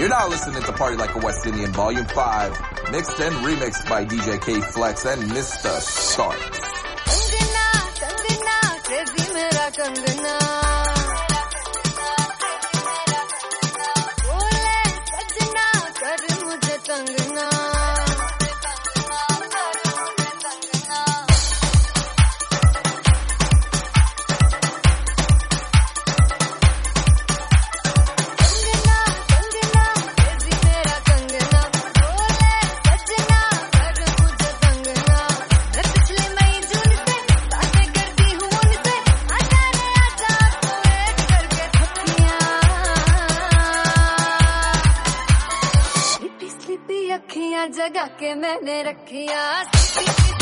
You're now listening to Party Like a West Indian Volume 5, mixed and remixed by DJ K Flex and Mr. Starks. Kangana, crazy mera Kangana. Bole sajna, kar mujhe tangna. जगा के मैंने रखिया